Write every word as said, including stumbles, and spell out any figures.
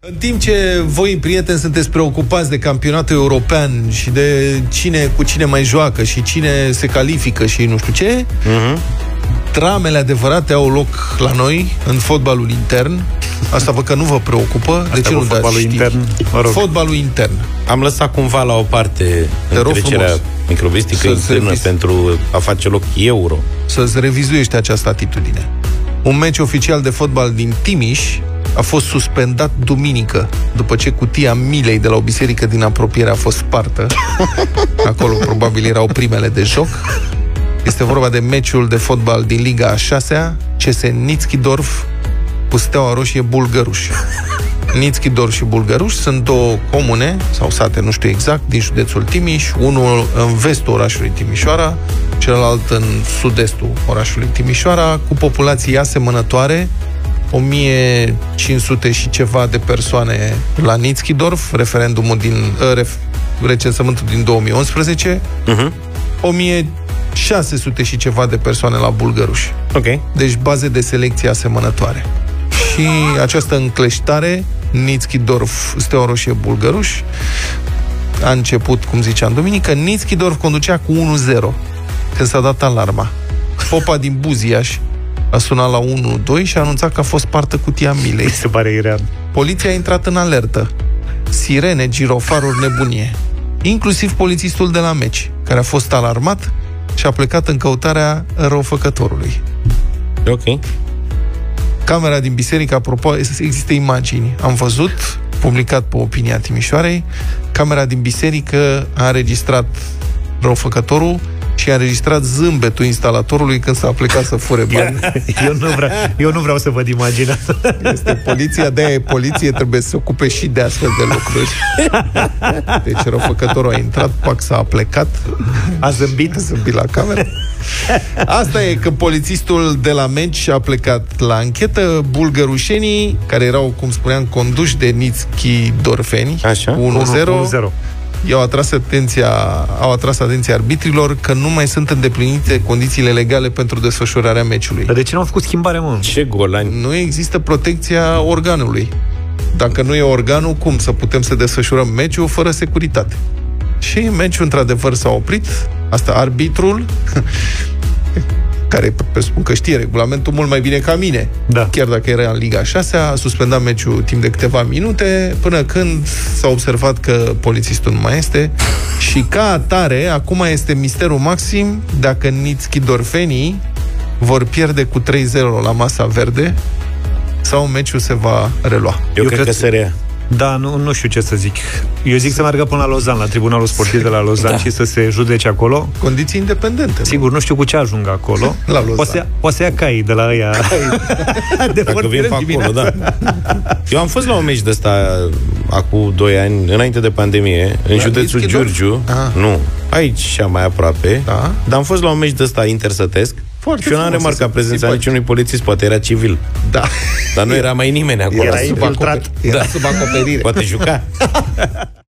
În timp ce voi, prieteni, sunteți preocupați de campionatul european și de cine cu cine mai joacă și cine se califică și nu știu ce, uh-huh. dramele adevărate au loc la noi în fotbalul intern. Asta văd că nu vă preocupă. Asta de ce nu fotbalul dați intern? Mă rog. Fotbalul intern. Am lăsat cumva la o parte întrecerea microbistică internă reviz... pentru a face loc euro. Să-ți revizuiești această atitudine. Un meci oficial de fotbal din Timiș a fost suspendat duminică, după ce cutia milei de la o biserică din apropiere a fost spartă. Acolo probabil erau primele de joc. Este vorba de meciul de fotbal din Liga a șasea, C S Nitschidorf cu Steaua Roșie Bulgăruș. Nitschidorf și Bulgăruș sunt două comune, sau sate, nu știu exact, din județul Timiș, unul în vestul orașului Timișoara, celălalt în sud-estul orașului Timișoara, cu populații asemănătoare, o mie cinci sute și ceva de persoane la Nitschidorf, referendumul din uh, ref, recensământul din două mii unsprezece, uh-huh. o mie șase sute și ceva de persoane la Bulgăruș. Ok. Deci baze de selecție asemănătoare. Și această încleștare, Nitschidorf, Steaua Roșie Bulgăruș, a început, cum ziceam duminică. Nitschidorf conducea cu unu zero când s-a dat alarma. Popa din Buziaș a sunat la unu doi și a anunțat că a fost spartă cutia milei. Se pare ireal. Poliția a intrat în alertă. Sirene, girofaruri, nebunie. Inclusiv polițistul de la meci, care a fost alarmat și a plecat în căutarea răufăcătorului. Ok. Camera din biserică, apropo, există imagini. Am văzut, publicat pe Opinia Timișoarei, camera din biserică a înregistrat răufăcătorul și a înregistrat zâmbetul instalatorului când s-a plecat să fure bani. Eu nu vreau, eu nu vreau să văd imaginea. Este poliția, de-aia e poliție, trebuie să se ocupe și de astfel de lucruri. Deci răufăcătorul a intrat, pac, s-a plecat, a zâmbit, a zâmbit la cameră. Asta e că polițistul de la meci a plecat la anchetă. Bulgărușenii, care erau, cum spuneam, conduși de Nitschidorfeni, unu zero, i-au atras atenția, au atras atenția arbitrilor că nu mai sunt îndeplinite condițiile legale pentru desfășurarea meciului. Dar de ce nu au făcut schimbarea, mă? Ce golani! Nu există protecția organului. Dacă nu e organul, cum să putem să desfășurăm meciul fără securitate? Și meciul, într-adevăr, s-a oprit. Asta, arbitrul, care presupun că știe regulamentul mult mai bine ca mine, da. Chiar dacă era în Liga a șasea, a suspendat meciul timp de câteva minute, până când s-a observat că polițistul nu mai este. Și ca atare, acum este misterul maxim dacă Nitschidorfenii vor pierde cu trei zero la Masa Verde sau meciul se va relua. Eu, Eu cred, cred că se rea. Da, nu, nu știu ce să zic. Eu zic să meargă până la Lozan, la Tribunalul Sportiv de la Lozan, da. Și să se judece acolo. Condiții independente. Sigur, nu, nu știu cu ce ajung acolo. La Lozan. Poate să, poate să ia caii de la ăia. De Dacă vin pe acolo, da. Eu am fost la un meci de ăsta acum doi ani, înainte de pandemie, în la județul Giurgiu. Ah. Nu, aici și mai aproape. Da. Dar am fost la un meci de ăsta intersătesc. Foarte și eu n-am remarcat prezența niciunui polițist, poate era civil. Da. Dar nu era mai nimeni acolo. Era sub, acoperi- era da. sub acoperire. Poate juca.